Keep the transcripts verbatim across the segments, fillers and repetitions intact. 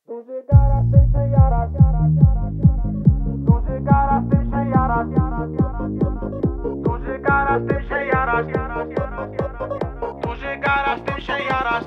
Duży garaż, tym się jarasz. Duży garaż, tym się jarasz. Duży garaż, tym się jarasz. Duży garaż, tym się jarasz.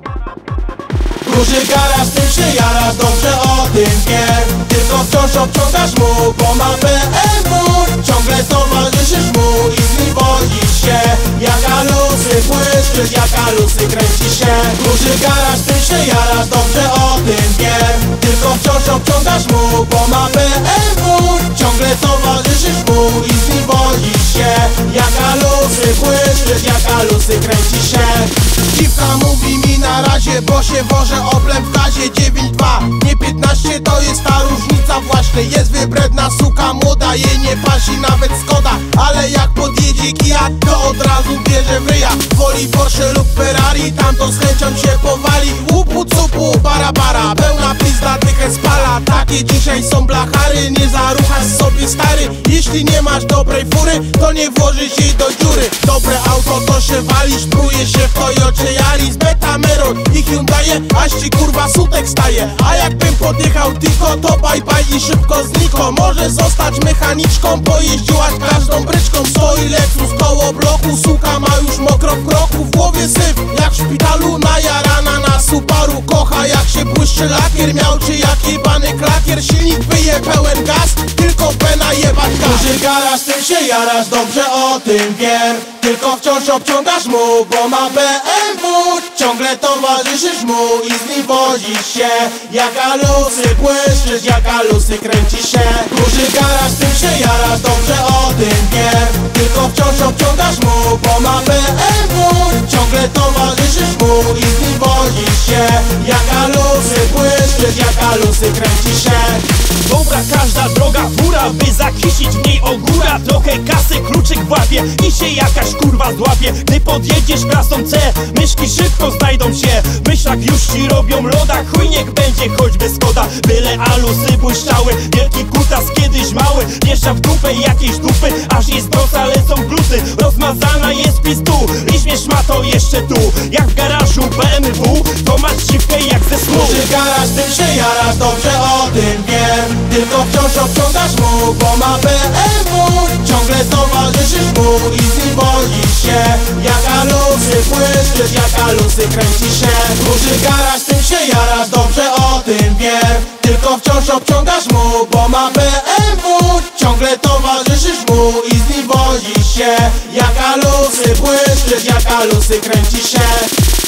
Duży garaż, tym się jarasz, dobrze o tym wiesz. Tylko wciąż obciągasz mu, bo ma B M W. Ciągle towarzyszysz mu i z nim wodzisz się. Jak alusy błyszczysz, jak alusy kręci się. Duży garaż, tym się jarasz, dobrze o tym wiesz. Tylko wciąż obciągasz mu, bo ma B M W. Ciągle towarzyszysz mu i z nim wodzisz się. Jak alusy błyszczysz, jak alusy kręci się. Dziwka mówi mi na razie, bo się wożę oblem w gazie dziewięć dwa. Nie piętnaście, to jest ta różnica właśnie. Jest wybredna suka, młoda, jej nie pasi nawet Skoda. Ale jak podjedzie Kia, to od razu bierze w ryja. Woli Porsche lub Ferrari, tamto z chęcią się powali. Łupu cupu, bara bara, pełna pizda, dychę spala. Takie dzisiaj są blachary, nie zaruchasz sobie stary. Jeśli nie masz dobrej fury, to nie włożysz jej do dziury. Dobre auto to się wali, szpruje się w Toyocie Yaris, Betameron i Hyundai, aż ci kurwa sutek staje. A jakbym podjechał tylko, to bye bye i szybko zniko. Może zostać mechaniczką, bo jeździłaś każdą bryczką. Stoi Lexus koło bloku, suka ma już mokro w kroku. W głowie syf, jak w szpitalu, najarana na Subaru. Kocha jak się błyszczy lakier, miał czy jak jebany klakier. Silnik wyje pełen gaz, tylko pena jebać gaz. Duży garaż, tym się jarasz, dobrze o tym wiem. Tylko wciąż obciągasz mu, bo ma B M W. Ciągle towarzyszysz mu i z nim wodzisz się. Jak alusy błyszczysz, jak alusy kręci się. Duży garaż, tym się jarasz, dobrze o tym wiem. Tylko wciąż obciągasz mu, bo ma B M W. Ciągle towarzyszysz mu i z nim wodzisz się. Jak alusy błyszczysz, jak alusy kręci się. Dobra każda droga fura, by zakisić w niej ogóra. Trochę kasy, kluczyk w łapie i się jakaś kurwa złapie. Gdy podjedziesz klasą C, myszki szybko znajdą się. W myślach już ci robią loda, chuj niech będzie choćby Skoda. Byle alusy błyszczały, wielki kutas kiedyś mały. Wjeżdża w dupę jakiejś dupy, aż jest brosa, lecą gluty. Rozmazana jest pistu, liśmiesz ma to jeszcze tu. Jak w garażu B M W, to masz dziwkę jak ze snu. Duży garaż, tym się jarasz, dobrze o tym wiem. Tylko wciąż obciągasz mu, bo ma B M W. Ciągle towarzyszysz mu i z nim wodzisz się. Jak alusy błyszczysz, jak alusy kręci się. Duży garaż, tym się jarasz, dobrze o tym wiem. Tylko wciąż obciągasz mu, bo ma B M W. Ciągle towarzyszysz mu i z nim wodzisz się. Jak alusy błyszczysz, jak alusy kręci się.